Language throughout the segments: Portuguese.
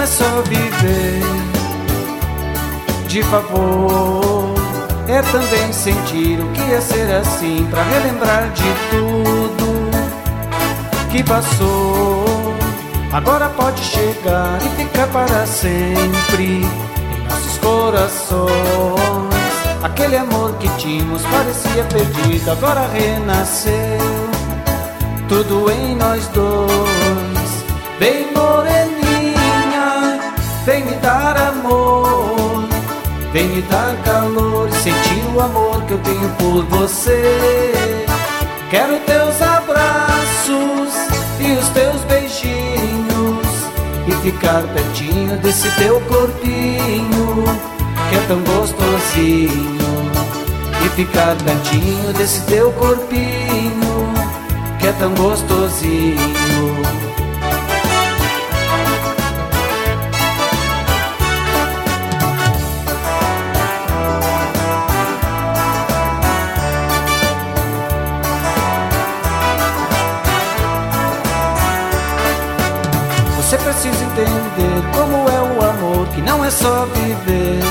só viver de favor, é também sentir o que é ser assim, pra relembrar de tudo que passou. Agora pode chegar e ficar para sempre em nossos corações. Aquele amor que tínhamos parecia perdido, agora renasceu tudo em nós dois. Vem moreninha, vem me dar amor, vem me dar calor e sentir o amor que eu tenho por você. Quero teus abraços e os teus beijinhos e ficar pertinho desse teu corpinho que é tão gostosinho. E ficar pertinho desse teu corpinho que é tão gostosinho. Você precisa entender como é o amor, que não é só viver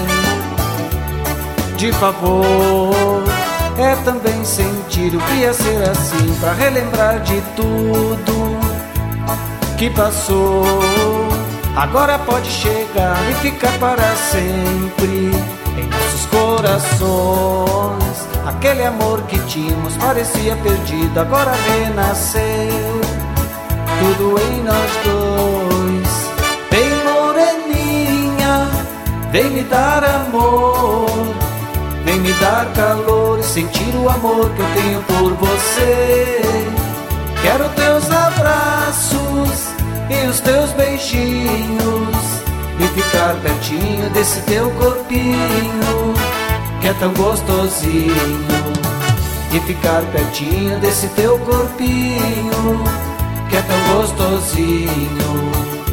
de favor, é também sentir o que é ser assim, pra relembrar de tudo que passou. Agora pode chegar e ficar para sempre em nossos corações. Aquele amor que tínhamos parecia perdido, agora renasceu tudo em nós dois. Vem moreninha, vem me dar amor, vem me dar calor e sentir o amor que eu tenho por você. Quero teus abraços e os teus beijinhos e ficar pertinho desse teu corpinho que é tão gostosinho. E ficar pertinho desse teu corpinho que é tão gostosinho.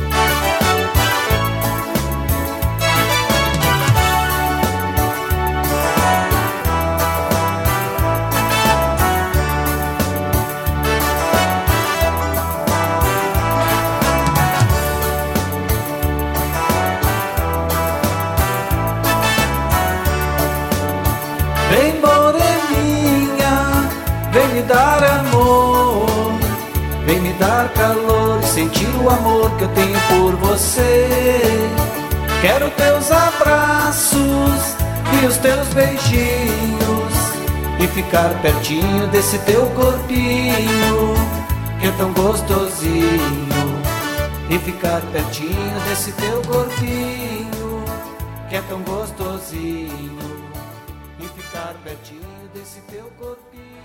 Vem moreninha, vem me dar amor, vem me dar calor e sentir o amor que eu tenho por você. Quero teus abraços e os teus beijinhos e ficar pertinho desse teu corpinho que é tão gostosinho. E ficar pertinho desse teu corpinho que é tão gostosinho. E ficar pertinho desse teu corpinho.